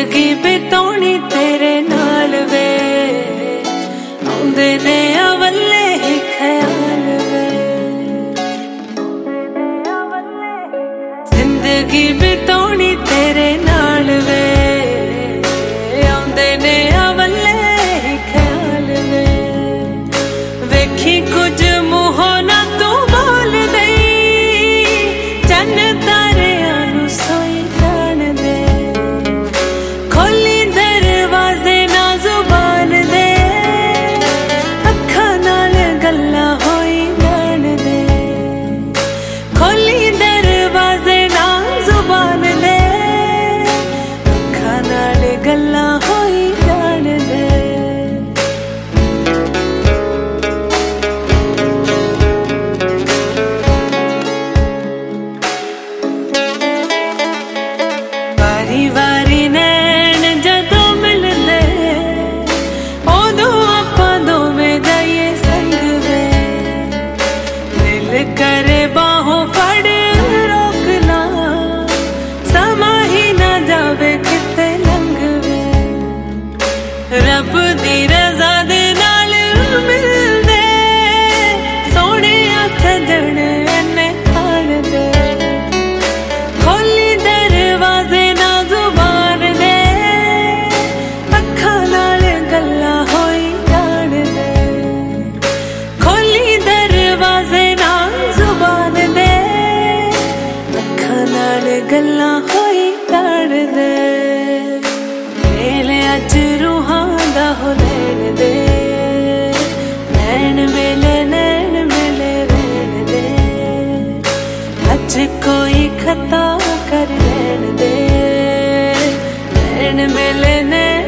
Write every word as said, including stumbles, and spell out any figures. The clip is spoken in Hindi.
जिंदगी बिताउणी तेरे नाल वे आउंदे ने अवले ही ख्याल वे। जिंदगी बिताउणी तेरे नाल वे आउंदे ने अवले ही ख्याल वे। वेखी कुछ मुहों ना तू बोल दई चन तारियां नू सोई जान दे। खोली दरवाजे ना जुबान दे अखां नाल गल्लां होई जान दे। खोली दरवाजे ना जुबान दे अखां नाल गल्लां होई जान दे। वारी वारी नैन जदों मिलदे उदों आपां दोवें जाइए संग वे। दिल करे बाहों फड़ रोक ला समा ही ना जावे किते लंघ वे। रब दी रज़ा दे नाल मिलदे सोहणिया सजण इन्ने आण दे। खोली दरवाजे ना जुबान दे अखां नाल गल्लां होई जान दे। खोली दरवाजे ना जुबान दे अखां नाल गल्लां होई जान दे। मेले अज रूहां दा हो लैण दे नैन मेले नैन मेले रहण दे। अज कोई खता कर रहण दे नैन मेले नैन